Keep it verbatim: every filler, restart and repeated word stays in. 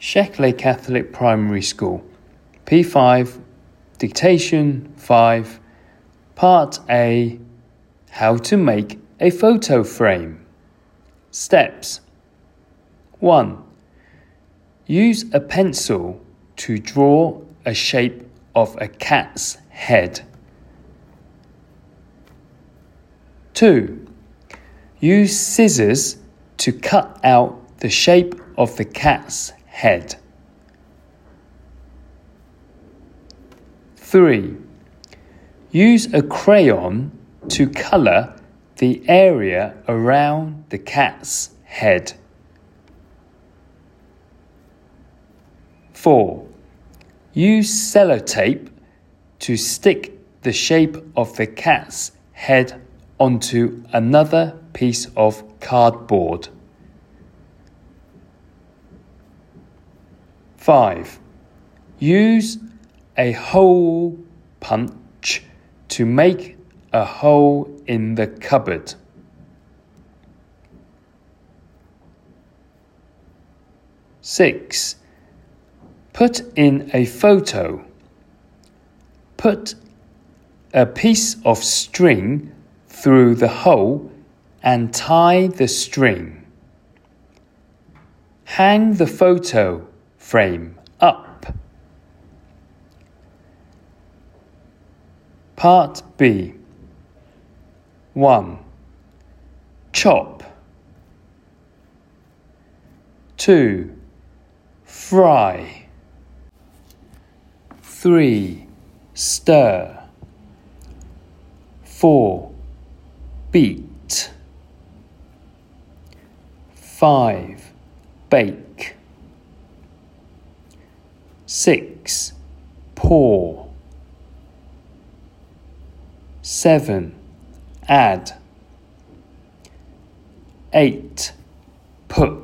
Sheckley Catholic Primary School. P five, Dictation five, Part A, How to make a photo frame. Steps. one. Use a pencil to draw a shape of a cat's head. two. Use scissors to cut out the shape of the cat's head. three. Use a crayon to colour the area around the cat's head. four. Use sellotape to stick the shape of the cat's head onto another piece of cardboard. five. Use a hole punch to make a hole in the cupboard. six. Put in a photo. Put a piece of string through the hole and tie the string. Hang the photo frame up. Part B. one. Chop. two. Fry. three. Stir. four. Beat. five. Bake. six. Pour. seven. Add. eight. Put.